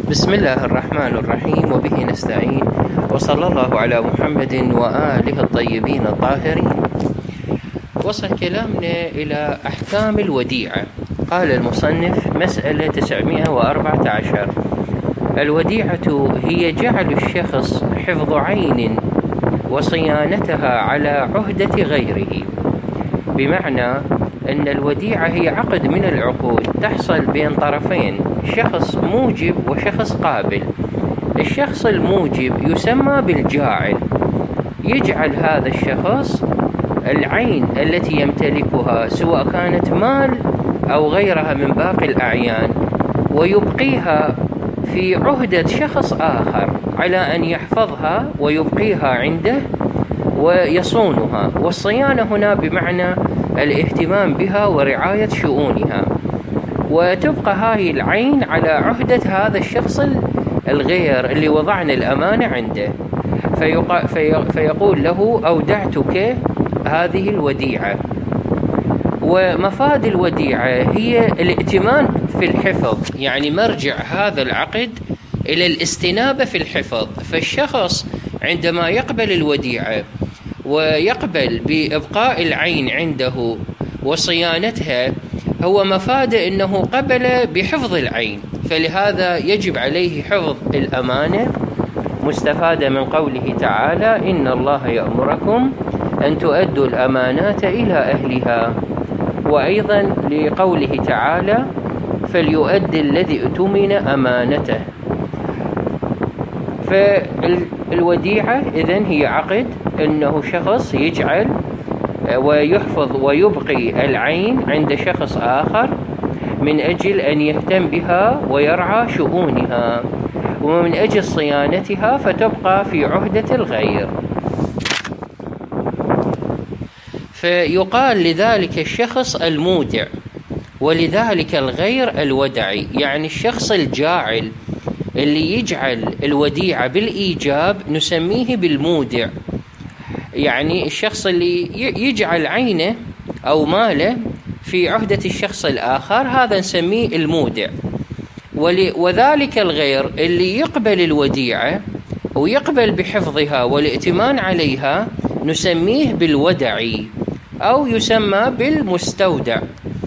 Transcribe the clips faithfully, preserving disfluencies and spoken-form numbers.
بسم الله الرحمن الرحيم، وبه نستعين، وصلى الله على محمد وآله الطيبين الطاهرين. وصل كلامنا إلى أحكام الوديعة. قال المصنف: مسألة تسعمائة وأربعة عشر. الوديعة هي جعل الشخص حفظ عين وصيانتها على عهدة غيره، بمعنى أن الوديعة هي عقد من العقود تحصل بين طرفين، شخص موجب وشخص قابل. الشخص الموجب يسمى بالجاعل، يجعل هذا الشخص العين التي يمتلكها سواء كانت مال أو غيرها من باقي الأعيان، ويبقيها في عهدة شخص آخر على أن يحفظها ويبقيها عنده ويصونها. والصيانة هنا بمعنى الاهتمام بها ورعاية شؤونها، وتبقى هاي العين على عهدة هذا الشخص الغير اللي وضعنا الأمانة عنده، فيق... في... فيقول له: أودعتك هذه الوديعة. ومفاد الوديعة هي الائتمان في الحفظ، يعني مرجع هذا العقد إلى الاستنابة في الحفظ. فالشخص عندما يقبل الوديعة ويقبل بإبقاء العين عنده وصيانتها، هو مفاده أنه قبل بحفظ العين، فلهذا يجب عليه حفظ الأمانة، مستفادة من قوله تعالى: إن الله يأمركم أن تؤدوا الأمانات إلى أهلها. وأيضا لقوله تعالى: فليؤدي الذي اؤتمن أمانته. فالوديعة إذن هي عقد أنه شخص يجعل ويحفظ ويبقي العين عند شخص آخر من أجل أن يهتم بها ويرعى شؤونها، ومن أجل صيانتها فتبقى في عهدة الغير. فيقال لذلك الشخص المودع، ولذلك الغير الودعي، يعني الشخص الجاعل اللي يجعل الوديعة بالإيجاب نسميه بالمودع، يعني الشخص اللي يجعل عينه أو ماله في عهدة الشخص الآخر، هذا نسميه المودع. وذلك الغير اللي يقبل الوديعة ويقبل بحفظها والائتمان عليها نسميه بالودعي، أو يسمى بالمستودع،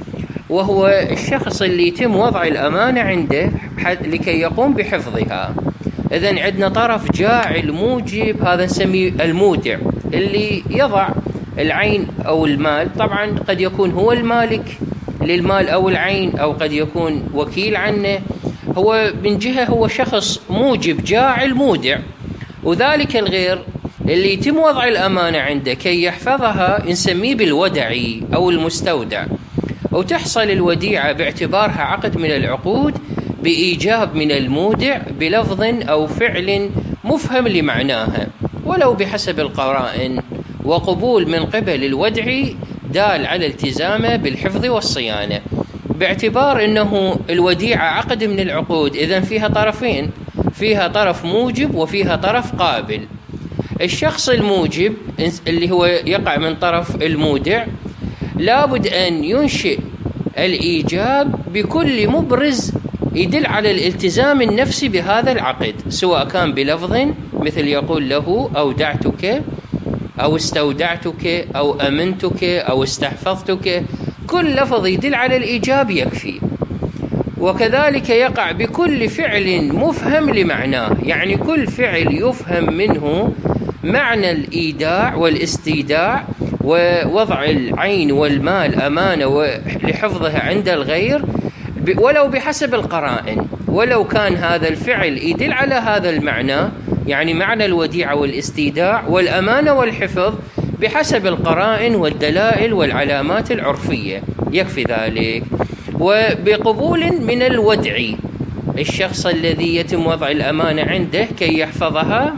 وهو الشخص اللي يتم وضع الأمانة عنده لكي يقوم بحفظها. إذن عندنا طرف جاعل موجب، هذا نسميه المودع، اللي يضع العين أو المال. طبعا قد يكون هو المالك للمال أو العين، أو قد يكون وكيل عنه. هو من جهة هو شخص موجب جاعل مودع. وذلك الغير اللي يتم وضع الأمانة عنده كي يحفظها نسميه بالودعي أو المستودع. وتحصل الوديعة باعتبارها عقد من العقود بإيجاب من المودع بلفظ أو فعل مفهم لمعناها، ولو بحسب القرائن، وقبول من قبل الودعي دال على التزامه بالحفظ والصيانة، باعتبار أنه الوديعة عقد من العقود. إذن فيها طرفين، فيها طرف موجب وفيها طرف قابل. الشخص الموجب اللي هو يقع من طرف المودع لابد أن ينشئ الإيجاب بكل مبرز يدل على الالتزام النفسي بهذا العقد، سواء كان بلفظ مثل يقول له: أودعتك، أو استودعتك، أو أمنتك، أو استحفظتك. كل لفظ يدل على الإيجاب يكفي. وكذلك يقع بكل فعل مفهم لمعناه، يعني كل فعل يفهم منه معنى الإيداع والاستيداع ووضع العين والمال أمانة لحفظها عند الغير، ولو بحسب القرائن، ولو كان هذا الفعل يدل على هذا المعنى، يعني معنى الوديعة والاستيداع والأمانة والحفظ، بحسب القرائن والدلائل والعلامات العرفية، يكفي ذلك. وبقبول من الودعي، الشخص الذي يتم وضع الأمانة عنده كي يحفظها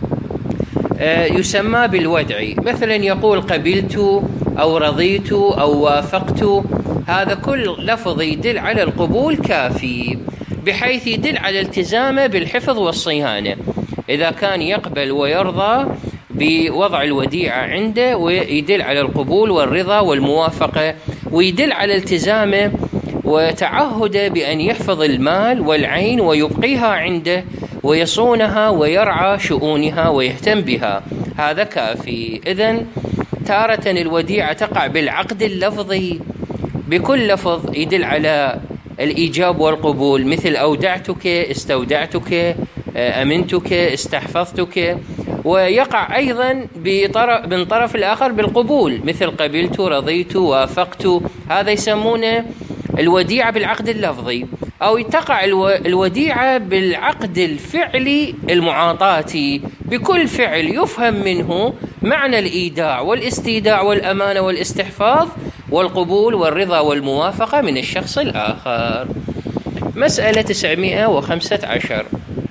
يسمى بالودعي. مثلا يقول: قبلت، أو رضيت، أو وافقت. هذا كل لفظ يدل على القبول كافي، بحيث يدل على التزامه بالحفظ والصيانة. إذا كان يقبل ويرضى بوضع الوديعة عنده، ويدل على القبول والرضا والموافقة، ويدل على التزامه وتعهد بأن يحفظ المال والعين ويبقيها عنده ويصونها ويرعى شؤونها ويهتم بها، هذا كافي. إذن تارة الوديعة تقع بالعقد اللفظي بكل لفظ يدل على الإيجاب والقبول، مثل أودعتك، استودعتك، أمنتك، استحفظتك. ويقع أيضا من طرف الآخر بالقبول، مثل قبلت، رضيت، وافقت، هذا يسمونه الوديعة بالعقد اللفظي. أو تقع الوديعة بالعقد الفعلي المعاطاتي، بكل فعل يفهم منه معنى الإيداع والاستيداع والأمانة والاستحفاظ والقبول والرضا والموافقة من الشخص الآخر. مسألة تسعمائة وخمسة عشر،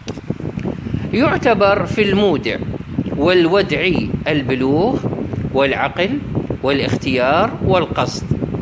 يعتبر في المودع والودعي البلوغ والعقل والاختيار والقصد.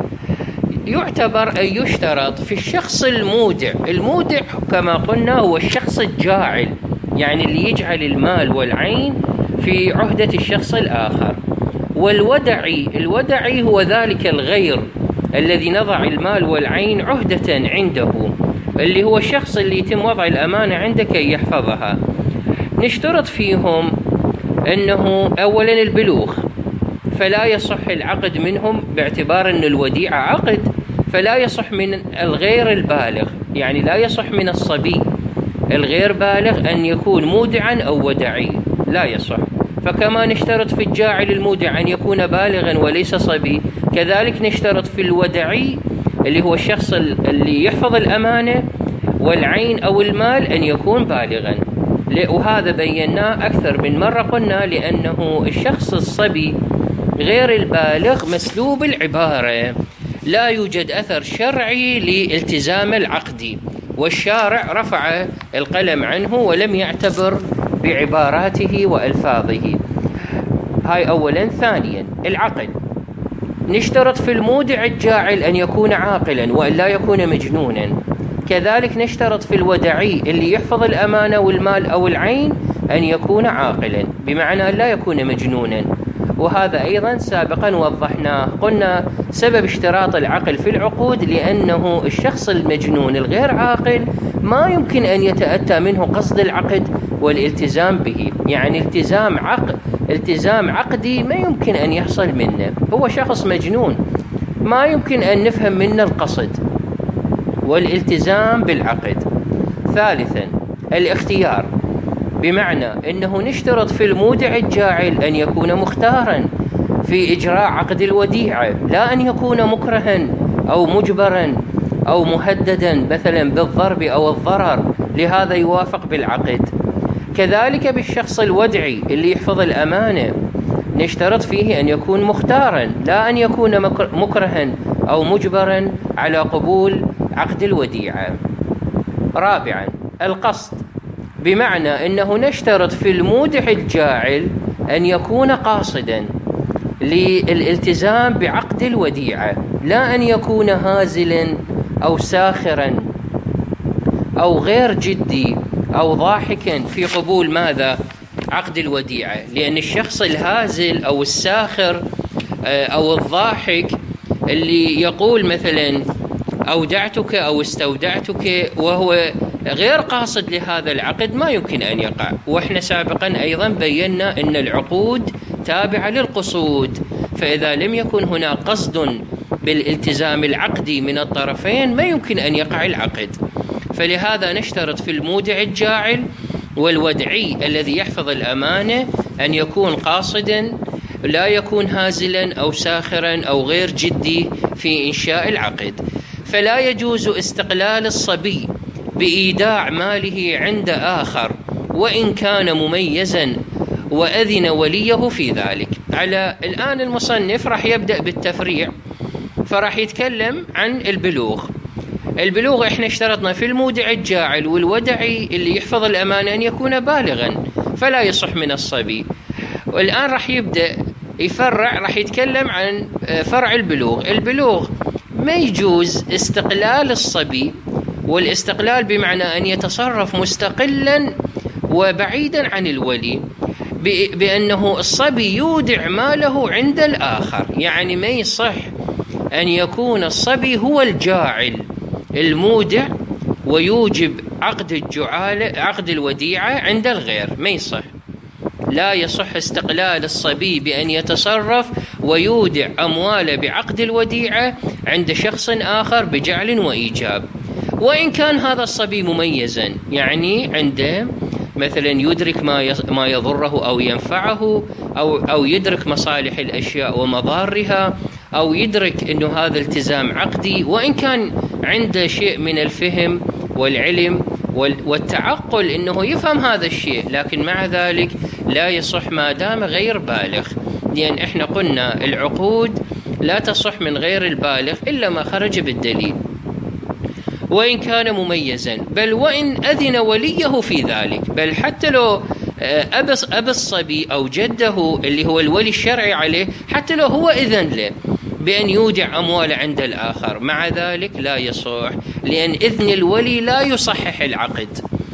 يعتبر أن يشترط في الشخص المودع، المودع كما قلنا هو الشخص الجاعل، يعني اللي يجعل المال والعين في عهدة الشخص الآخر. والودعي، الودعي هو ذلك الغير الذي نضع المال والعين عهدة عنده، اللي هو الشخص اللي يتم وضع الأمانة عنده كي يحفظها. نشترط فيهم أنه أولا البلوغ، فلا يصح العقد منهم باعتبار أن الوديعة عقد، فلا يصح من الغير البالغ، يعني لا يصح من الصبي الغير بالغ أن يكون مودعا أو ودعي، لا يصح. فكما نشترط في الجاعل المودع أن يكون بالغا وليس صبي، كذلك نشترط في الودعي اللي هو الشخص اللي يحفظ الأمانة والعين أو المال أن يكون بالغا. وهذا بيناه أكثر من مرة، قلنا لأنه الشخص الصبي غير البالغ مسلوب العبارة، لا يوجد أثر شرعي لالتزام العقد، والشارع رفع القلم عنه ولم يعتبر بعباراته وألفاظه. هاي أولا. ثانيا العقل، نشترط في المودع الجاعل أن يكون عاقلا وأن لا يكون مجنونا، كذلك نشترط في الودعي اللي يحفظ الأمانة والمال أو العين أن يكون عاقلا، بمعنى لا يكون مجنونا. وهذا أيضا سابقا وضحناه، قلنا سبب اشتراط العقل في العقود لأنه الشخص المجنون الغير عاقل ما يمكن أن يتأتى منه قصد العقد والالتزام به، يعني التزام عقد التزام عقدي ما يمكن أن يحصل منه، هو شخص مجنون ما يمكن أن نفهم منه القصد والالتزام بالعقد. ثالثا الاختيار، بمعنى أنه نشترط في المودع الجاعل أن يكون مختارا في إجراء عقد الوديعة، لا أن يكون مكرها أو مجبرا أو مهددا مثلا بالضرب أو الضرر، لهذا يوافق بالعقد. كذلك بالشخص الودعي اللي يحفظ الأمانة نشترط فيه أن يكون مختارا، لا أن يكون مكرها أو مجبرا على قبول عقد الوديعة. رابعا القصد، بمعنى أنه نشترط في المودع الجاعل أن يكون قاصدا للالتزام بعقد الوديعة، لا أن يكون هازلا أو ساخرا أو غير جدي أو ضاحكا في قبول ماذا؟ عقد الوديعة، لأن الشخص الهازل أو الساخر أو الضاحك اللي يقول مثلا أودعتك أو استودعتك وهو غير قاصد لهذا العقد ما يمكن أن يقع. وإحنا سابقا أيضا بينا أن العقود تابعة للقصود، فإذا لم يكن هنا قصد بالالتزام العقدي من الطرفين ما يمكن أن يقع العقد. فلهذا نشترط في المودع الجاعل والودعي الذي يحفظ الأمانة أن يكون قاصدا، لا يكون هازلا أو ساخرا أو غير جدي في إنشاء العقد. فلا يجوز استقلال الصبي بإيداع ماله عند آخر وإن كان مميزا وأذن وليه في ذلك. على الآن المصنف راح يبدأ بالتفريع، فراح يتكلم عن البلوغ. البلوغ احنا اشترطنا في المودع الجاعل والودعي اللي يحفظ الأمانة أن يكون بالغا، فلا يصح من الصبي. والآن راح يبدأ يفرع، راح يتكلم عن فرع البلوغ. البلوغ ما يجوز استقلال الصبي، والاستقلال بمعنى أن يتصرف مستقلا وبعيدا عن الولي، بأنه الصبي يودع ماله عند الآخر. يعني ما يصح أن يكون الصبي هو الجاعل المودع ويوجب عقد الجعالة عقد الوديعة عند الغير، ما يصح. لا يصح استقلال الصبي بأن يتصرف ويودع أمواله بعقد الوديعة عند شخص آخر بجعل وإيجاب، وإن كان هذا الصبي مميزا، يعني عنده مثلا يدرك ما ما يضره أو ينفعه، أو أو يدرك مصالح الأشياء ومضارها، أو يدرك أنه هذا التزام عقدي، وإن كان عنده شيء من الفهم والعلم والتعقل أنه يفهم هذا الشيء، لكن مع ذلك لا يصح ما دام غير بالغ، لأن إحنا قلنا العقود لا تصح من غير البالغ إلا ما خرج بالدليل، وإن كان مميزا، بل وإن أذن وليه في ذلك، بل حتى لو أب الصبي أو جده اللي هو الولي الشرعي عليه، حتى لو هو إذن له بأن يودع أموال عند الآخر، مع ذلك لا يصح، لأن إذن الولي لا يصحح العقد.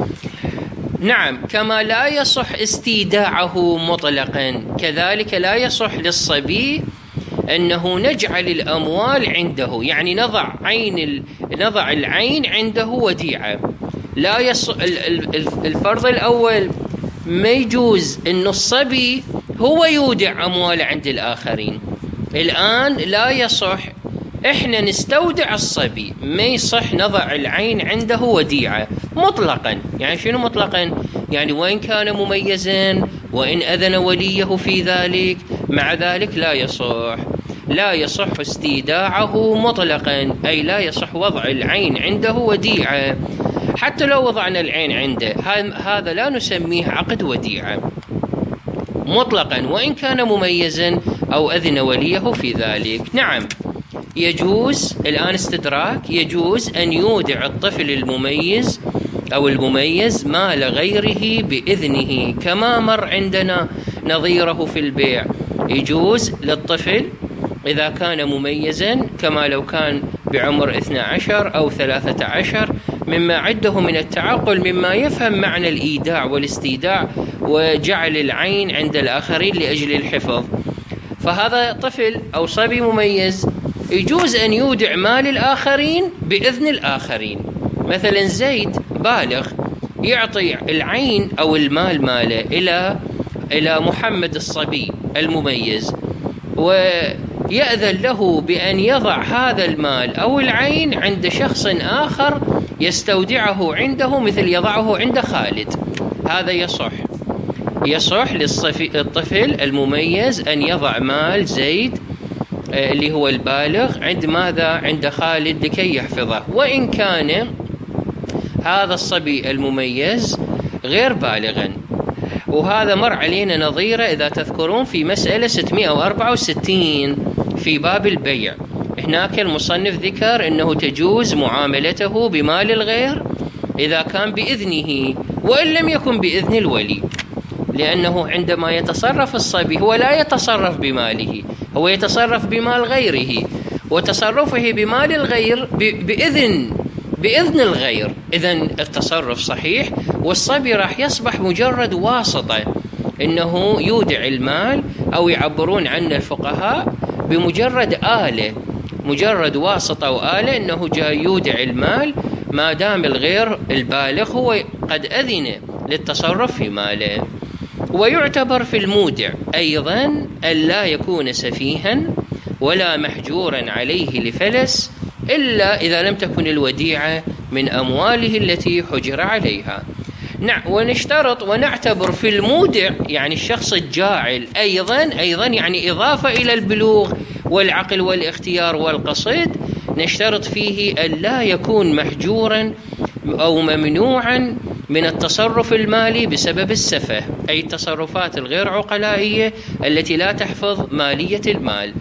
نعم، كما لا يصح استيداعه مطلقا، كذلك لا يصح للصبي أنه نجعل الأموال عنده، يعني نضع عين ال... نضع العين عنده وديعة. لا يص... الفرض الأول ما يجوز أن الصبي هو يودع أموال عند الآخرين. الآن لا يصح إحنا نستودع الصبي، ما يصح نضع العين عنده وديعة مطلقا. يعني شنو مطلقا؟ يعني وإن كان مميزا وإن أذن وليه في ذلك، مع ذلك لا يصح لا يصح استيداعه مطلقا، أي لا يصح وضع العين عنده وديعة. حتى لو وضعنا العين عنده، هذا لا نسميه عقد وديعة مطلقا، وإن كان مميزا أو أذن وليه في ذلك. نعم، يجوز الآن استدراك، يجوز أن يودع الطفل المميز أو المميز مال غيره بإذنه، كما مر عندنا نظيره في البيع. يجوز للطفل إذا كان مميزا، كما لو كان بعمر اثني عشر أو ثلاثة عشر، مما عده من التعقل، مما يفهم معنى الإيداع والاستيداع وجعل العين عند الآخرين لأجل الحفظ، فهذا طفل أو صبي مميز يجوز أن يودع مال الآخرين بإذن الآخرين. مثلا زيد بالغ يعطي العين أو المال ماله إلى إلى محمد الصبي المميز، ويأذن له بأن يضع هذا المال أو العين عند شخص آخر يستودعه عنده، مثل يضعه عند خالد. هذا يصح يصح للطفل المميز أن يضع مال زيد اللي هو البالغ عند ماذا؟ عند خالد لكي يحفظه، وإن كان هذا الصبي المميز غير بالغا. وهذا مر علينا نظيره إذا تذكرون في مسألة ستمائة وأربعة وستين في باب البيع. هناك المصنف ذكر أنه تجوز معاملته بمال الغير إذا كان بإذنه وإن لم يكن بإذن الولي، لأنه عندما يتصرف الصبي هو لا يتصرف بماله، هو يتصرف بمال غيره، وتصرفه بمال الغير بإذن بإذن الغير، إذن التصرف صحيح، والصبي راح يصبح مجرد واسطة، إنه يودع المال، أو يعبرون عنه الفقهاء بمجرد آلة، مجرد واسطة وآلة، إنه جاي يودع المال ما دام الغير البالغ هو قد أذن للتصرف في ماله. ويعتبر في المودع أيضا أن لا يكون سفيها ولا محجورا عليه لفلس، إلا إذا لم تكن الوديعة من أمواله التي حجر عليها. نعم، ونشترط ونعتبر في المودع يعني الشخص الجاعل أيضا أيضا يعني إضافة إلى البلوغ والعقل والاختيار والقصد، نشترط فيه أن لا يكون محجورا أو ممنوعا من التصرف المالي بسبب السفه، أي التصرفات الغير عقلائية التي لا تحفظ مالية المال،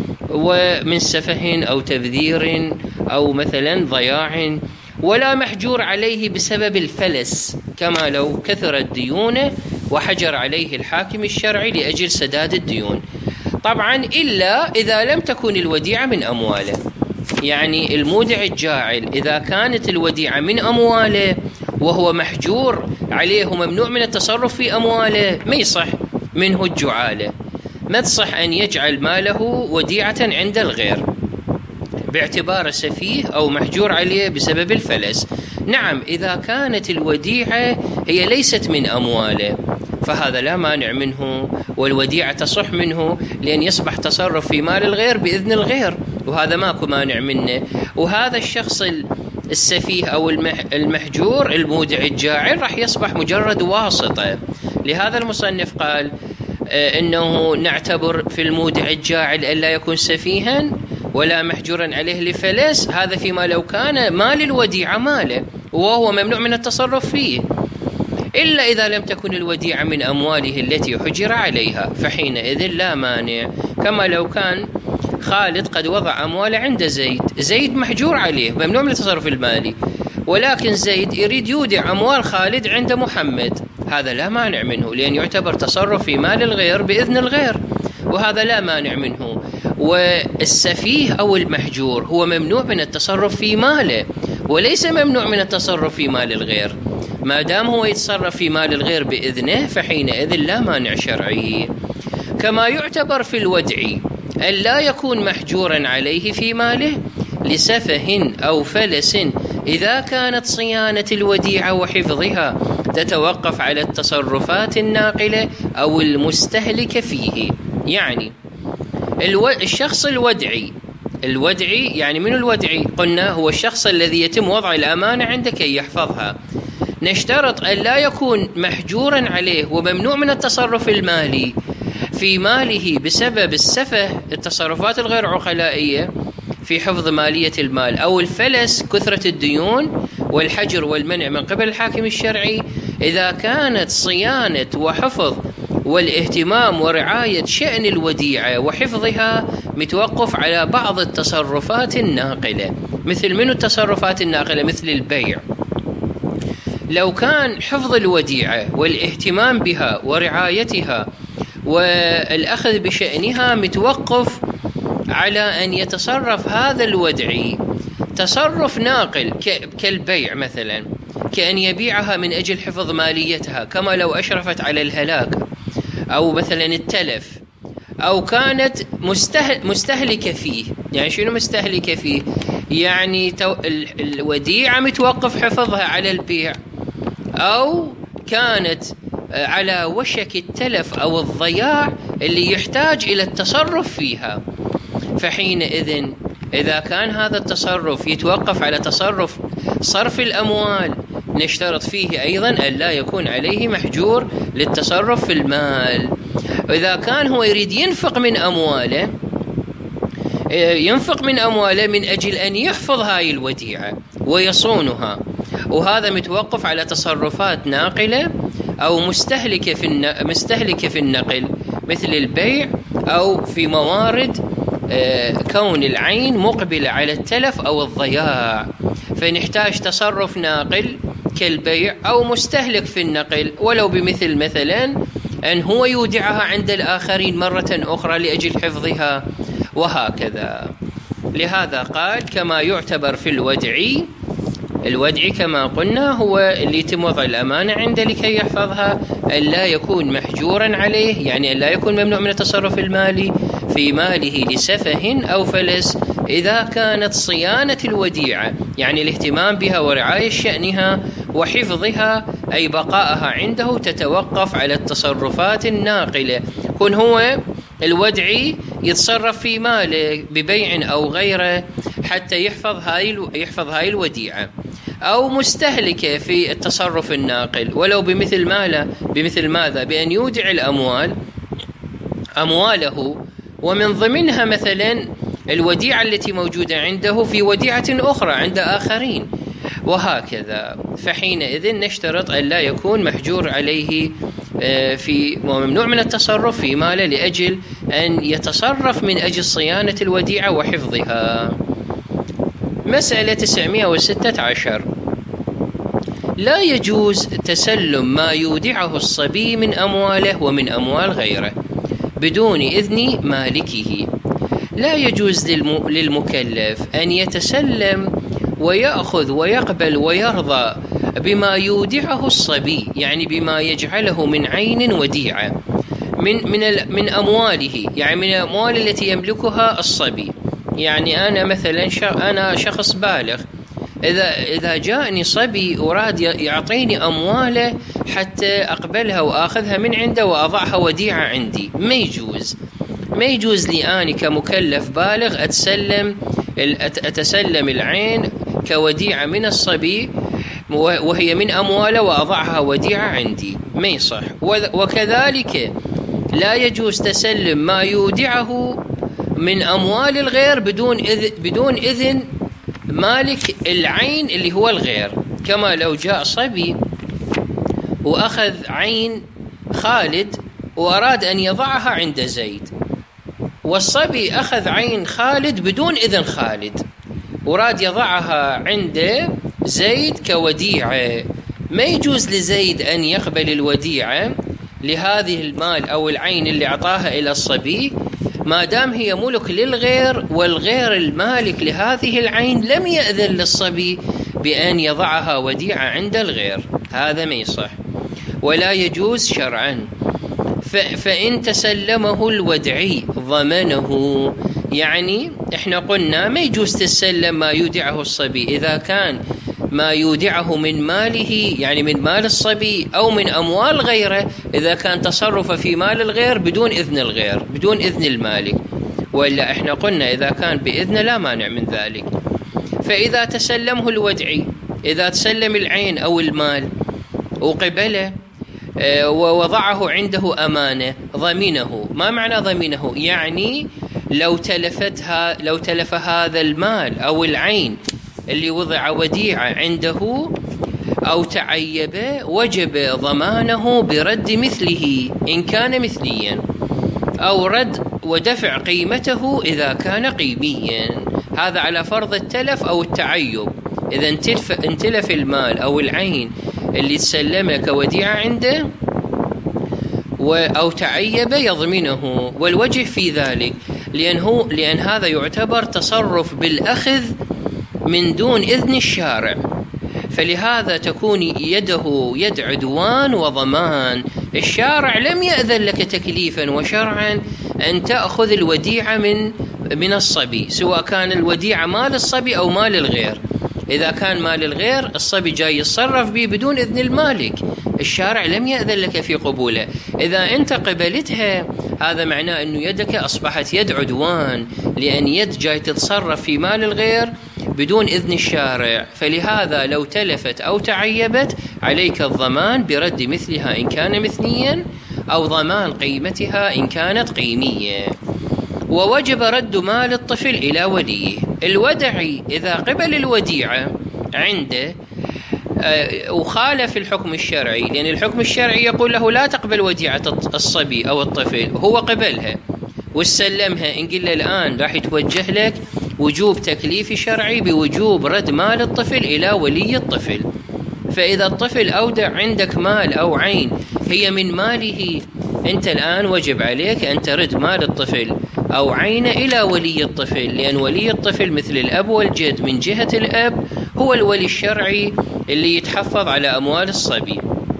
ومن سفه أو تبذير أو مثلا ضياع، ولا محجور عليه بسبب الفلس، كما لو كثرت ديونه وحجر عليه الحاكم الشرعي لأجل سداد الديون. طبعا إلا إذا لم تكن الوديعة من أمواله، يعني المودع الجاعل إذا كانت الوديعة من أمواله وهو محجور عليه وممنوع من التصرف في أمواله، ما يصح منه الجعالة، ما تصح أن يجعل ماله وديعة عند الغير. باعتباره سفيه أو محجور عليه بسبب الفلس. نعم، إذا كانت الوديعة هي ليست من أمواله فهذا لا مانع منه، والوديعة تصح منه، لأن يصبح تصرف في مال الغير بإذن الغير، وهذا ماكو مانع منه. وهذا الشخص السفيه أو المحجور المودع الجاعل راح يصبح مجرد واسطة. لهذا المصنف قال إنه نعتبر في المودع الجاعل ألا يكون سفيها ولا محجورا عليه لفلس، هذا فيما لو كان مال الوديعة ماله وهو ممنوع من التصرف فيه، إلا إذا لم تكن الوديعة من أمواله التي حجر عليها، فحينئذ لا مانع. كما لو كان خالد قد وضع أمواله عند زيد، زيد محجور عليه ممنوع من التصرف المالي، ولكن زيد يريد يودع أموال خالد عند محمد، هذا لا مانع منه، لأن يعتبر تصرف في مال الغير بإذن الغير، وهذا لا مانع منه. والسفيه أو المحجور هو ممنوع من التصرف في ماله وليس ممنوع من التصرف في مال الغير، ما دام هو يتصرف في مال الغير بإذنه فحينئذ لا مانع شرعي. كما يعتبر في الودع أن لا يكون محجورا عليه في ماله لسفه أو فلس إذا كانت صيانة الوديعة وحفظها تتوقف على التصرفات الناقلة أو المستهلكة فيه. يعني الو... الشخص الودعي، الودعي يعني من الودعي؟ قلنا هو الشخص الذي يتم وضع الأمانة عنده كي يحفظها. نشترط أن لا يكون محجورا عليه وممنوع من التصرف المالي في ماله بسبب السفه، التصرفات الغير عقلائية في حفظ مالية المال، أو الفلس، كثرة الديون والحجر والمنع من قبل الحاكم الشرعي. إذا كانت صيانة وحفظ والاهتمام ورعاية شأن الوديعة وحفظها متوقف على بعض التصرفات الناقلة، مثل من التصرفات الناقلة؟ مثل البيع. لو كان حفظ الوديعة والاهتمام بها ورعايتها والأخذ بشأنها متوقف على أن يتصرف هذا الودعي تصرف ناقل كالبيع مثلا، كأن يبيعها من أجل حفظ ماليتها كما لو أشرفت على الهلاك أو مثلا التلف، أو كانت مستهلكة فيه. يعني شنو مستهلكة فيه؟ يعني الوديعة متوقف حفظها على البيع، أو كانت على وشك التلف أو الضياع اللي يحتاج إلى التصرف فيها، فحينئذ إذا كان هذا التصرف يتوقف على تصرف صرف الأموال نشترط فيه أيضا أن لا يكون عليه محجور للتصرف في المال. وإذا كان هو يريد ينفق من أمواله، ينفق من أمواله من أجل أن يحفظ هاي الوديعة ويصونها، وهذا متوقف على تصرفات ناقلة أو مستهلكة في مستهلكة في النقل مثل البيع، أو في موارد كون العين مقبلة على التلف أو الضياع، فنحتاج تصرف ناقل كالبيع، أو مستهلك في النقل ولو بمثل مثلا أن هو يودعها عند الآخرين مرة أخرى لأجل حفظها وهكذا. لهذا قال كما يعتبر في الودعي، الودعي كما قلنا هو اللي يتم وضع الأمانة عنده لكي يحفظها، أن لا يكون محجورا عليه، يعني أن لا يكون ممنوع من التصرف المالي في ماله لسفه أو فلس إذا كانت صيانة الوديعة يعني الاهتمام بها ورعاية شأنها وحفظها أي بقائها عنده تتوقف على التصرفات الناقلة. كن هو الودعي يتصرف في ماله ببيع أو غيره حتى يحفظ هاي يحفظ هاي الوديعة، أو مستهلكة في التصرف الناقل ولو بمثل ماله بمثل ماذا؟ بأن يودع الأموال أمواله ومن ضمنها مثلا الوديعة التي موجودة عنده في وديعة أخرى عند آخرين وهكذا، فحينئذ نشترط أن لا يكون محجور عليه في وممنوع من التصرف في ماله لأجل أن يتصرف من أجل صيانة الوديعة وحفظها. مسألة تسعمائة وستة عشر: لا يجوز تسلم ما يودعه الصبي من أمواله ومن أموال غيره بدون إذن مالكه. لا يجوز للمكلف أن يتسلم ويأخذ ويقبل ويرضى بما يودعه الصبي، يعني بما يجعله من عين وديعة من من من أمواله، يعني من الأموال التي يملكها الصبي يعني أنا مثلا أنا شخص بالغ، إذا إذا جاءني صبي وراد يعطيني أمواله حتى أقبلها وآخذها من عنده وأضعها وديعة عندي، ما يجوز. ما يجوز لي أنا كمكلف بالغ أتسلم أتسلم العين كوديعة من الصبي وهي من أمواله وأضعها وديعة عندي، ما يصح. وكذلك لا يجوز تسلم ما يودعه من أموال الغير بدون إذن بدون إذن مالك العين اللي هو الغير. كما لو جاء صبي وأخذ عين خالد وأراد أن يضعها عند زيد، والصبي أخذ عين خالد بدون إذن خالد وراد يضعها عند زيد كوديعة، ما يجوز لزيد أن يقبل الوديعة لهذه المال أو العين اللي أعطاها إلى الصبي ما دام هي ملك للغير، والغير المالك لهذه العين لم يأذن للصبي بأن يضعها وديعة عند الغير، هذا ما يصح ولا يجوز شرعا. فإن تسلمه الودعي ضمنه، يعني احنا قلنا ما يجوز تسلم ما يودعه الصبي إذا كان ما يودعه من ماله، يعني من مال الصبي أو من أموال غيره، إذا كان تصرف في مال الغير بدون إذن الغير بدون إذن المالك، وإلا احنا قلنا إذا كان بإذن لا مانع من ذلك. فإذا تسلمه الودعي، إذا تسلم العين أو المال وقبله ووضعه عنده أمانة ضمنه. ما معنى ضمنه؟ يعني لو تلفتها لو تلف هذا المال أو العين اللي وضع وديعة عنده أو تعيب وجب ضمانه برد مثله إن كان مثليا، أو رد ودفع قيمته إذا كان قيميا. هذا على فرض التلف أو التعيب. إذا انتلف المال أو العين اللي تسلمك وديعة عنده أو تعيب يضمنه، والوجه في ذلك لأنه لأن هذا يعتبر تصرف بالأخذ من دون إذن الشارع، فلهذا تكون يده يد عدوان وضمان. الشارع لم يأذن لك تكليفا وشرعا أن تأخذ الوديعة من من الصبي، سواء كان الوديعة مال الصبي أو مال الغير. إذا كان مال الغير الصبي جاي يتصرف به بدون إذن المالك، الشارع لم يأذن لك في قبوله. إذا أنت قبلتها هذا معناه أن يدك أصبحت يد عدوان، لأن يد جاي تتصرف في مال الغير بدون إذن الشارع. فلهذا لو تلفت أو تعيبت عليك الضمان برد مثلها إن كان مثليا، أو ضمان قيمتها إن كانت قيمية. ووجب رد مال الطفل إلى وليه. الودعي إذا قبل الوديعة عنده وخالف الحكم الشرعي، لأن الحكم الشرعي يقول له لا تقبل وديعة الصبي أو الطفل، هو قبلها واستلمها، إن قل الآن راح يتوجه لك وجوب تكليف شرعي بوجوب رد مال الطفل إلى ولي الطفل. فإذا الطفل أودع عندك مال أو عين هي من ماله، أنت الآن وجب عليك أن ترد مال الطفل أو عينه إلى ولي الطفل، لأن ولي الطفل مثل الأب والجد من جهة الأب هو الولي الشرعي اللي يتحفظ على أموال الصبي.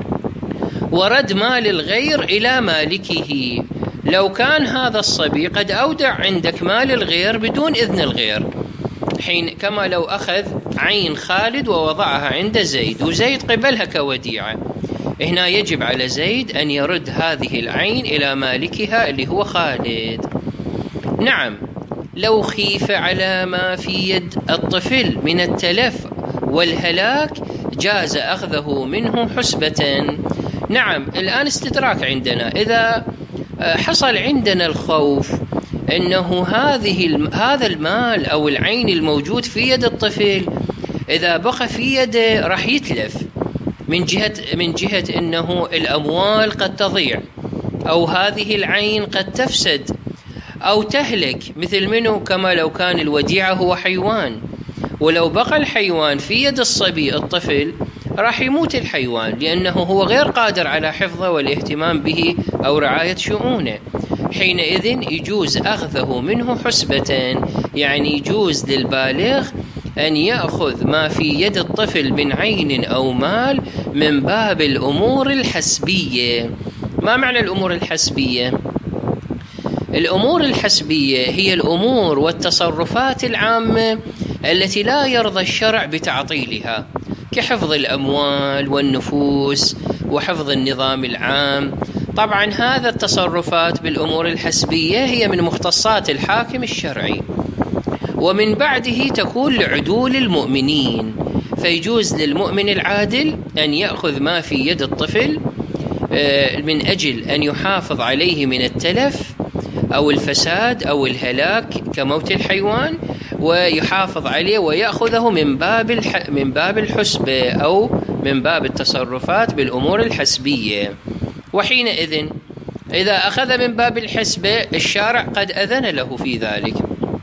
ورد مال الغير إلى مالكه، لو كان هذا الصبي قد أودع عندك مال الغير بدون إذن الغير، حين كما لو أخذ عين خالد ووضعها عند زيد وزيد قبلها كوديعة، هنا يجب على زيد أن يرد هذه العين إلى مالكها اللي هو خالد. نعم، لو خيف على ما في يد الطفل من التلف والهلاك جاز أخذه منه حسبة. نعم، الآن استدراك عندنا، إذا حصل عندنا الخوف أنه هذه هذا المال أو العين الموجود في يد الطفل إذا بقى في يده راح يتلف، من جهة من جهة أنه الأموال قد تضيع، أو هذه العين قد تفسد أو تهلك، مثل منه كما لو كان الوديعة هو حيوان، ولو بقى الحيوان في يد الصبي الطفل راح يموت الحيوان، لأنه هو غير قادر على حفظه والاهتمام به أو رعاية شؤونه. حينئذ يجوز أخذه منه حسبة، يعني يجوز للبالغ أن يأخذ ما في يد الطفل من عين أو مال من باب الأمور الحسبية. ما معنى الأمور الحسبية؟ الأمور الحسبية هي الأمور والتصرفات العامة التي لا يرضى الشرع بتعطيلها، كحفظ الأموال والنفوس وحفظ النظام العام. طبعا هذا التصرفات بالأمور الحسبية هي من مختصات الحاكم الشرعي، ومن بعده تكون لعدول المؤمنين، فيجوز للمؤمن العادل أن يأخذ ما في يد الطفل من أجل أن يحافظ عليه من التلف أو الفساد أو الهلاك كموت الحيوان، ويحافظ عليه ويأخذه من باب الح... من باب الحسبة أو من باب التصرفات بالأمور الحسبية. وحينئذ إذا أخذ من باب الحسبة الشارع قد أذن له في ذلك،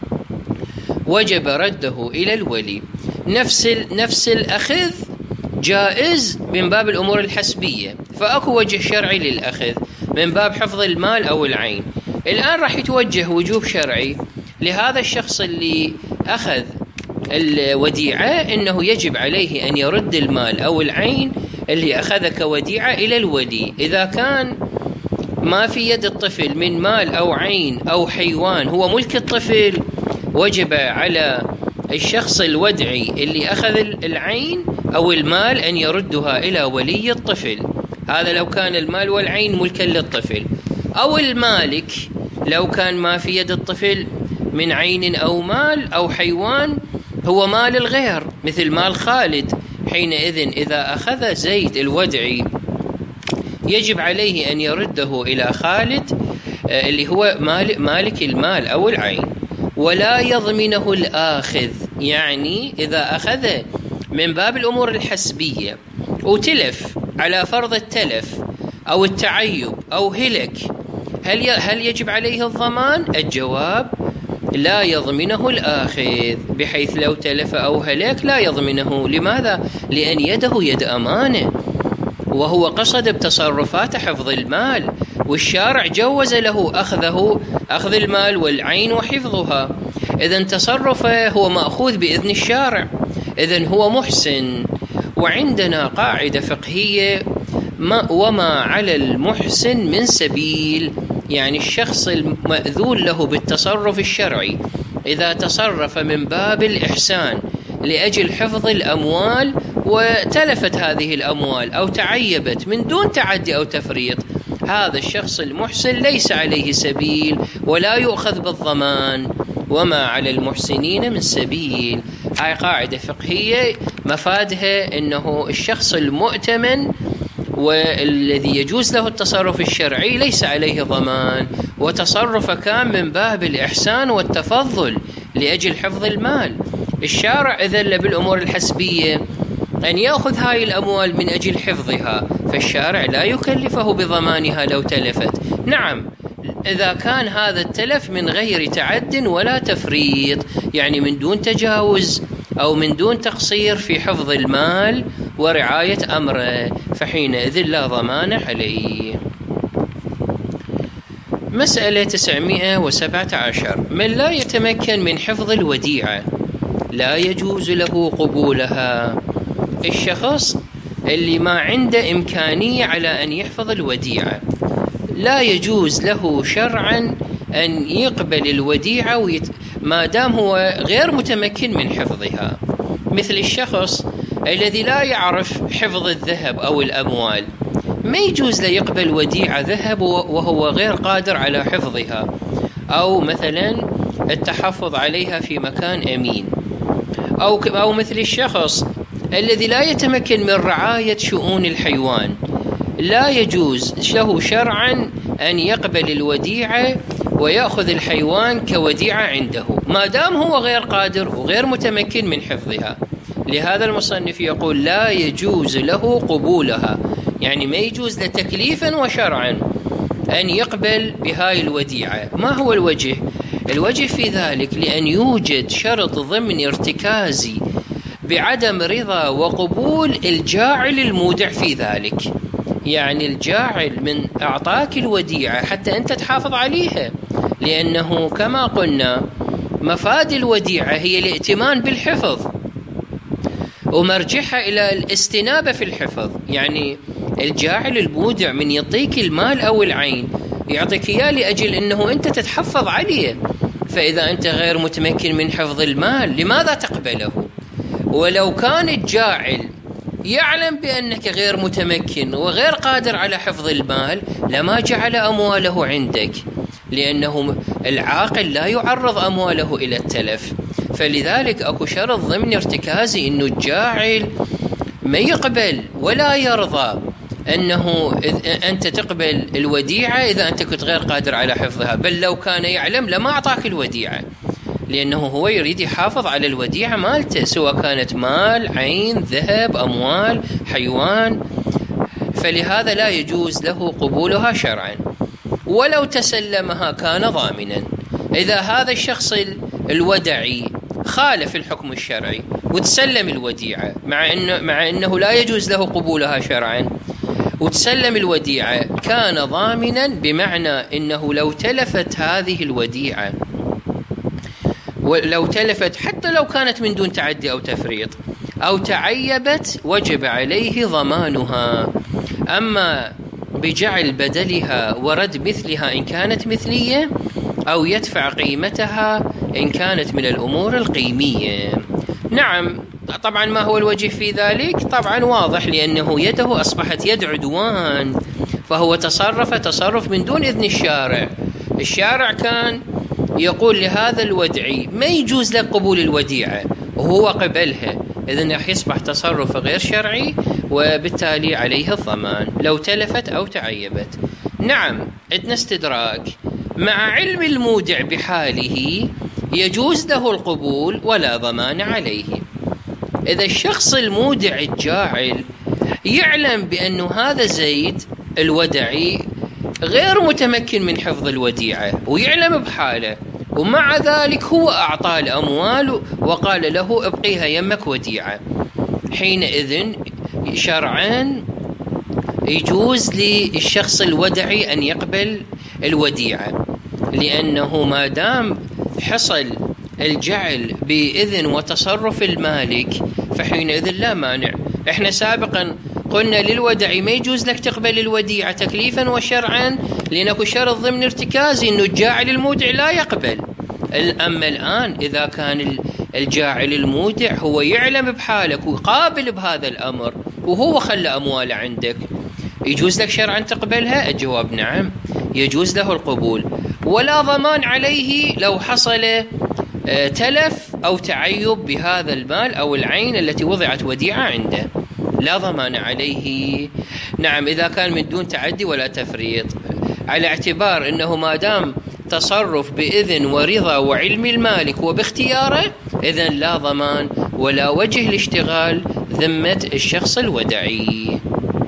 وجب رده إلى الولي. نفس ال... نفس الأخذ جائز من باب الأمور الحسبية، فأكو وجه شرعي للأخذ من باب حفظ المال أو العين. الآن راح يتوجه وجوب شرعي لهذا الشخص اللي أخذ الوديعة أنه يجب عليه أن يرد المال أو العين اللي أخذ كوديعة إلى الولي. إذا كان ما في يد الطفل من مال أو عين أو حيوان هو ملك الطفل، وجب على الشخص الودعي اللي أخذ العين أو المال أن يردها إلى ولي الطفل. هذا لو كان المال والعين ملكا للطفل. أو المالك لو كان ما في يد الطفل من عين أو مال أو حيوان هو مال الغير مثل مال خالد، حينئذ إذا أخذ زيد الودعي يجب عليه أن يرده إلى خالد اللي هو مالك المال أو العين، ولا يضمنه الآخذ. يعني إذا أخذ من باب الأمور الحسبية وتلف على فرض التلف أو التعيب أو هلك، هل هل يجب عليه الضمان؟ الجواب لا يضمنه الآخذ، بحيث لو تلف أو هلك لا يضمنه. لماذا؟ لأن يده يد أمانة، وهو قصد بتصرفات حفظ المال، والشارع جوز له أخذه أخذ المال والعين وحفظها. إذن تصرفه هو مأخوذ بإذن الشارع، إذن هو محسن. وعندنا قاعدة فقهية: ما وما على المحسن من سبيل، يعني الشخص المأذون له بالتصرف الشرعي إذا تصرف من باب الإحسان لأجل حفظ الأموال وتلفت هذه الأموال أو تعيبت من دون تعدي أو تفريط، هذا الشخص المحسن ليس عليه سبيل ولا يؤخذ بالضمان. وما على المحسنين من سبيل، هاي قاعدة فقهية مفادها أنه الشخص المؤتمن والذي يجوز له التصرف الشرعي ليس عليه ضمان، وتصرف كان من باب الإحسان والتفضل لأجل حفظ المال. الشارع إذن بالأمور الحسبية أن يأخذ هاي الأموال من أجل حفظها، فالشارع لا يكلفه بضمانها لو تلفت. نعم، إذا كان هذا التلف من غير تعد ولا تفريط، يعني من دون تجاوز أو من دون تقصير في حفظ المال ورعاية أمره، فحينئذ لا ضمان عليه. مسألة تسعمائة وسبعة عشر: من لا يتمكن من حفظ الوديعة لا يجوز له قبولها. الشخص اللي ما عنده إمكانية على أن يحفظ الوديعة لا يجوز له شرعا أن يقبل الوديعة ويت... ما دام هو غير متمكن من حفظها. مثل الشخص الذي لا يعرف حفظ الذهب أو الأموال، ما يجوز له يقبل وديعة ذهب وهو غير قادر على حفظها، أو مثلا التحفظ عليها في مكان أمين، أو أو مثل الشخص الذي لا يتمكن من رعاية شؤون الحيوان، لا يجوز له شرعا أن يقبل الوديعة ويأخذ الحيوان كوديعة عنده ما دام هو غير قادر وغير متمكن من حفظها. لهذا المصنف يقول لا يجوز له قبولها، يعني ما يجوز له تكليفا وشرعا أن يقبل بهاي الوديعة. ما هو الوجه؟ الوجه في ذلك لأن يوجد شرط ضمن ارتكازي بعدم رضا وقبول الجاعل المودع في ذلك. يعني الجاعل من أعطاك الوديعة حتى أنت تحافظ عليها، لأنه كما قلنا مفاد الوديعة هي الائتمان بالحفظ ومرجحها إلى الاستنابة في الحفظ. يعني الجاعل المودع من يعطيك المال أو العين يعطيك إياه لأجل أنه أنت تتحفظ عليه. فإذا أنت غير متمكن من حفظ المال لماذا تقبله؟ ولو كان الجاعل يعلم بأنك غير متمكن وغير قادر على حفظ المال لما جعل أمواله عندك، لأنه العاقل لا يعرض أمواله إلى التلف. فلذلك أكو شرط ضمن ارتكازي أنه الجاعل ما يقبل ولا يرضى أنه أنت تقبل الوديعة إذا أنت كنت غير قادر على حفظها، بل لو كان يعلم لما أعطاك الوديعة، لأنه هو يريد يحافظ على الوديعة مالته، سواء كانت مال، عين، ذهب، أموال، حيوان. فلهذا لا يجوز له قبولها شرعا. ولو تسلمها كان ضامنا. إذا هذا الشخص الودعي خالف الحكم الشرعي وتسلم الوديعة مع إنه, مع إنه لا يجوز له قبولها شرعا، وتسلم الوديعة، كان ضامنا، بمعنى إنه لو تلفت هذه الوديعة، ولو تلفت حتى لو كانت من دون تعدي أو تفريط أو تعيبت وجب عليه ضمانها. أما بجعل بدلها ورد مثلها إن كانت مثلية، أو يدفع قيمتها إن كانت من الأمور القيمية. نعم، طبعا ما هو الوجه في ذلك؟ طبعا واضح، لأنه يده أصبحت يد عدوان، فهو تصرف تصرف من دون إذن الشارع. الشارع كان يقول لهذا الودعي ما يجوز لك قبول الوديعة وهو قبلها، إذن راح يصبح تصرف غير شرعي، وبالتالي عليه الضمان لو تلفت أو تعيبت. نعم، عندنا استدراك. مع علم المودع بحاله يجوز له القبول ولا ضمان عليه. إذا الشخص المودع الجاعل يعلم بأن هذا زيد الودعي غير متمكن من حفظ الوديعة ويعلم بحاله، ومع ذلك هو أعطاه الأموال وقال له ابقيها يمك وديعة، حينئذ شرعا يجوز للشخص الودعي أن يقبل الوديعة، لأنه ما دام حصل الجعل بإذن وتصرف المالك فحينئذ لا مانع. احنا سابقا قلنا للودعي ما يجوز لك تقبل الوديعة تكليفا وشرعا، لأنه شرط ضمن ارتكازي أنه الجاعل المودع لا يقبل. أما الآن إذا كان الجاعل المودع هو يعلم بحالك وقابل بهذا الأمر وهو خلى أمواله عندك، يجوز لك شرعا تقبلها؟ الجواب نعم، يجوز له القبول، ولا ضمان عليه لو حصل تلف أو تعيب بهذا المال أو العين التي وضعت وديعة عنده، لا ضمان عليه. نعم، إذا كان من دون تعدي ولا تفريط، على اعتبار أنه ما دام تصرف بإذن ورضا وعلم المالك وباختياره، إذن لا ضمان ولا وجه لاشتغال ذمة الشخص الودعي.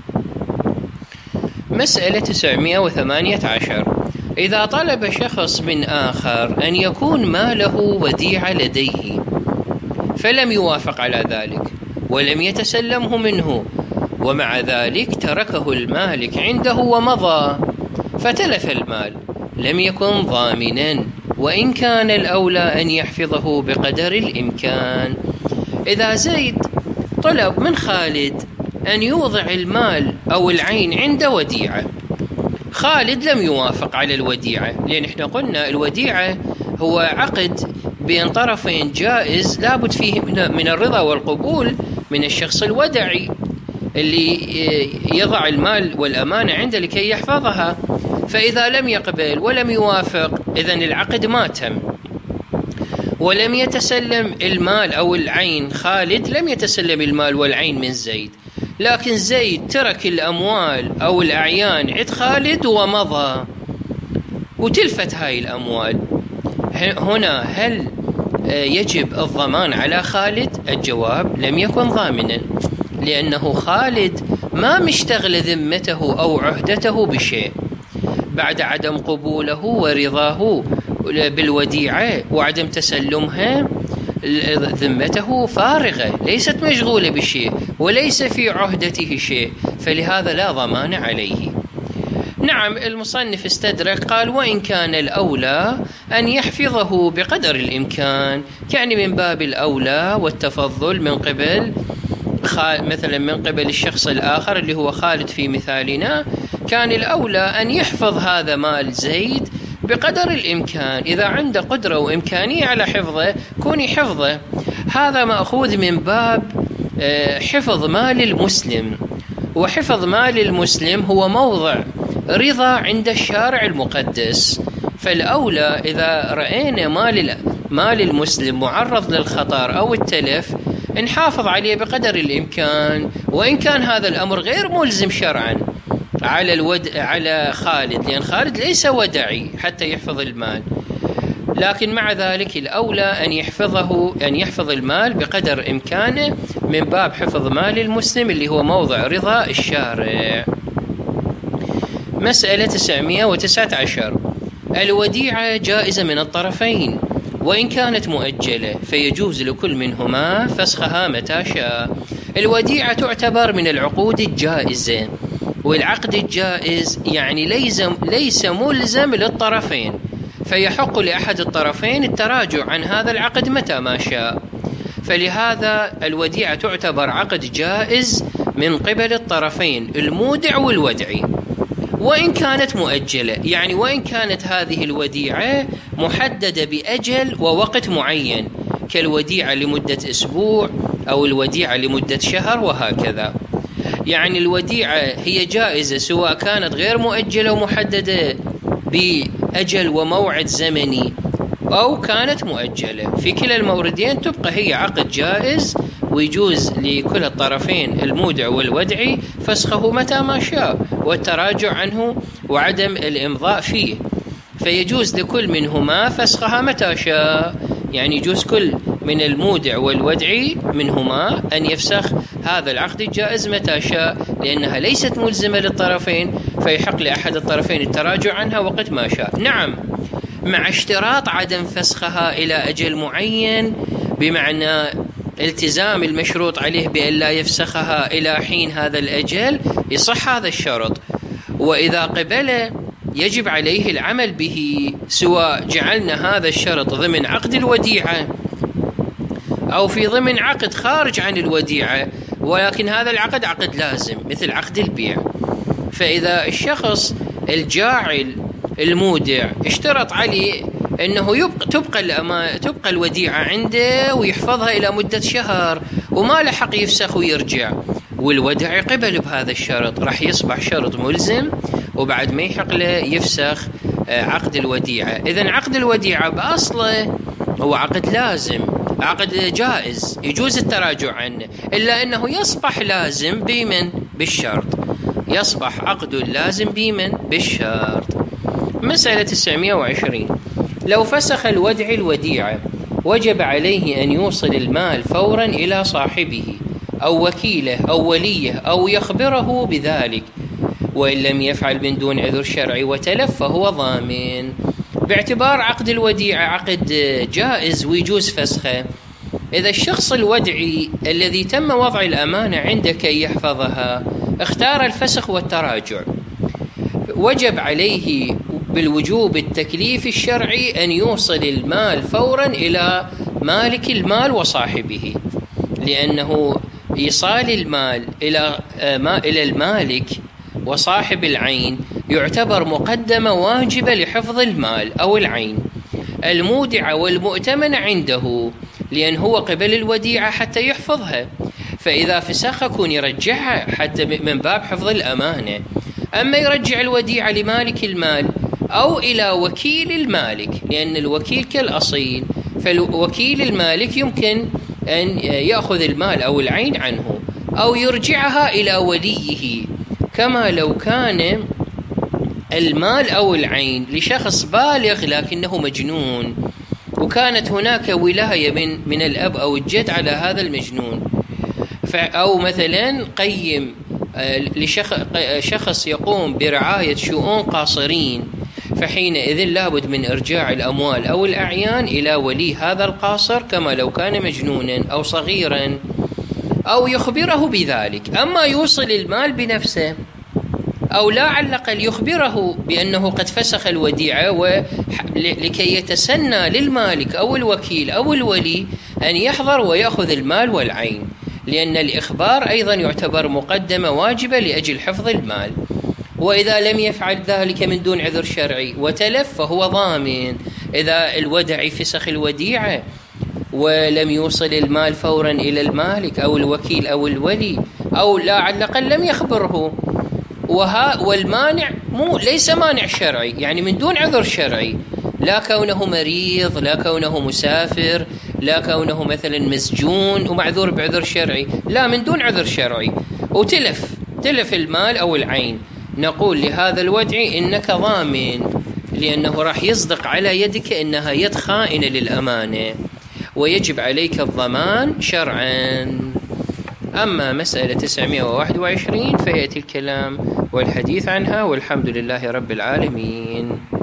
مسألة تسعمائة وثمانية عشر. إذا طلب شخص من آخر أن يكون ماله وديعة لديه فلم يوافق على ذلك ولم يتسلمه منه، ومع ذلك تركه المالك عنده ومضى فتلف المال، لم يكن ضامنا، وإن كان الأولى أن يحفظه بقدر الإمكان. إذا زيد طلب من خالد أن يوضع المال أو العين عند وديعة، خالد لم يوافق على الوديعة، لأن احنا قلنا الوديعة هو عقد بين طرفين جائز لابد فيه من الرضا والقبول من الشخص الودعي اللي يضع المال والأمانة عنده لكي يحفظها. فإذا لم يقبل ولم يوافق إذن العقد ما تم، ولم يتسلم المال أو العين. خالد لم يتسلم المال والعين من زيد، لكن زيد ترك الأموال أو الأعيان عند خالد ومضى وتلفت هاي الأموال. هنا هل يجب الضمان على خالد؟ الجواب لم يكن ضامنا، لأنه خالد ما مشتغل ذمته أو عهدته بشيء بعد عدم قبوله ورضاه بالوديعة وعدم تسلمها. ذمته فارغة ليست مشغولة بشيء وليس في عهدته شيء، فلهذا لا ضمان عليه. نعم، المصنف استدرك قال وإن كان الأولى أن يحفظه بقدر الإمكان، يعني من باب الأولى والتفضل من قبل مثلا من قبل الشخص الآخر اللي هو خالد في مثالنا، كان الأولى أن يحفظ هذا مال زيد بقدر الإمكان، إذا عنده قدرة وإمكانية على حفظه كوني حفظه. هذا مأخوذ من باب حفظ مال المسلم، وحفظ مال المسلم هو موضع رضا عند الشارع المقدس. فالأولى إذا رأينا مال مال المسلم معرض للخطر أو التلف نحافظ عليه بقدر الإمكان، وإن كان هذا الأمر غير ملزم شرعا على الود على خالد، لأن خالد ليس ودعي حتى يحفظ المال، لكن مع ذلك الأولى أن يحفظه أن يحفظ المال بقدر إمكانه من باب حفظ مال المسلم اللي هو موضع رضا الشارع. مسألة تسعمائة وتسعة عشر: الوديعة جائزة من الطرفين وإن كانت مؤجلة، فيجوز لكل منهما فسخها متى شاء. الوديعة تعتبر من العقود الجائزة، والعقد الجائز يعني ليس ليس ملزم للطرفين، فيحق لأحد الطرفين التراجع عن هذا العقد متى ما شاء. فلهذا الوديعة تعتبر عقد جائز من قبل الطرفين المودع والودعي، وإن كانت مؤجلة، يعني وإن كانت هذه الوديعة محددة بأجل ووقت معين، كالوديعة لمدة أسبوع أو الوديعة لمدة شهر وهكذا. يعني الوديعة هي جائزة سواء كانت غير مؤجلة ومحددة بأجل وموعد زمني أو كانت مؤجلة، في كلا الموردين تبقى هي عقد جائز، ويجوز لكل الطرفين المودع والودعي فسخه متى ما شاء والتراجع عنه وعدم الإمضاء فيه. فيجوز لكل منهما فسخها متى شاء، يعني يجوز كل من المودع والودعي منهما أن يفسخ هذا العقد الجائز متى شاء، لأنها ليست ملزمة للطرفين، فيحق لأحد الطرفين التراجع عنها وقت ما شاء. نعم، مع اشتراط عدم فسخها إلى أجل معين، بمعنى التزام المشروط عليه بأن لا يفسخها إلى حين هذا الأجل، يصح هذا الشرط. وإذا قبل يجب عليه العمل به، سواء جعلنا هذا الشرط ضمن عقد الوديعة أو في ضمن عقد خارج عن الوديعة، ولكن هذا العقد عقد لازم مثل عقد البيع. فإذا الشخص الجاعل المودع اشترط عليه أنه يبقى تبقى الأما تبقى الوديعة عنده ويحفظها إلى مدة شهر وما لحق يفسخ ويرجع، والودع قبل بهذا الشرط، راح يصبح شرط ملزم وبعد ما يحق له يفسخ عقد الوديعة. إذن عقد الوديعة بأصله هو عقد لازم، عقد جائز يجوز التراجع عنه، إلا أنه يصبح لازم بمن بالشرط، يصبح عقد لازم بمن بالشرط. مسألة تسعمائة وعشرين: لو فسخ الودع الوديعة وجب عليه أن يوصل المال فورا إلى صاحبه أو وكيله أو وليه أو يخبره بذلك، وإن لم يفعل من دون عذر شرعي وتلف فهو ضامن. باعتبار عقد الوديعة عقد جائز ويجوز فسخه، إذا الشخص الودعي الذي تم وضع الأمانة عندك كي يحفظها اختار الفسخ والتراجع، وجب عليه بالوجوب التكليف الشرعي أن يوصل المال فورا إلى مالك المال وصاحبه، لأنه إيصال المال إلى ما إلى المالك وصاحب العين يعتبر مقدمة واجبة لحفظ المال أو العين المودعة والمؤتمنة عنده، لأن هو قبل الوديعة حتى يحفظها، فإذا فسخ كون يرجعها حتى من باب حفظ الأمانة. أما يرجع الوديعة لمالك المال أو إلى وكيل المالك، لأن الوكيل كالأصيل، فالوكيل المالك يمكن أن يأخذ المال أو العين عنه أو يرجعها إلى وليه، كما لو كان المال أو العين لشخص بالغ لكنه مجنون، وكانت هناك ولاية من من الأب أو الجد على هذا المجنون، أو مثلا قيم لشخص يقوم برعاية شؤون قاصرين، فحينئذ لابد من إرجاع الأموال أو الأعيان إلى ولي هذا القاصر كما لو كان مجنونا أو صغيرا، أو يخبره بذلك. أما يوصل المال بنفسه أو لا على الأقل يخبره بأنه قد فسخ الوديعة، ولكي يتسنى للمالك أو الوكيل أو الولي أن يحضر ويأخذ المال والعين، لأن الإخبار أيضا يعتبر مقدمة واجبة لأجل حفظ المال. وإذا لم يفعل ذلك من دون عذر شرعي وتلف فهو ضامن. إذا الودعي فسخ الوديعة ولم يوصل المال فورا إلى المالك أو الوكيل أو الولي، أو لا على الأقل لم يخبره، وها والمانع مو ليس مانع شرعي، يعني من دون عذر شرعي، لا كونه مريض، لا كونه مسافر، لا كونه مثلا مسجون ومعذور بعذر شرعي، لا، من دون عذر شرعي، وتلف تلف المال أو العين، نقول لهذا الودعي إنك ضامن، لأنه راح يصدق على يدك إنها يد خائنة للأمانة، ويجب عليك الضمان شرعا. أما مسألة تسعمائة وواحد وعشرين فيأتي الكلام والحديث عنها، والحمد لله رب العالمين.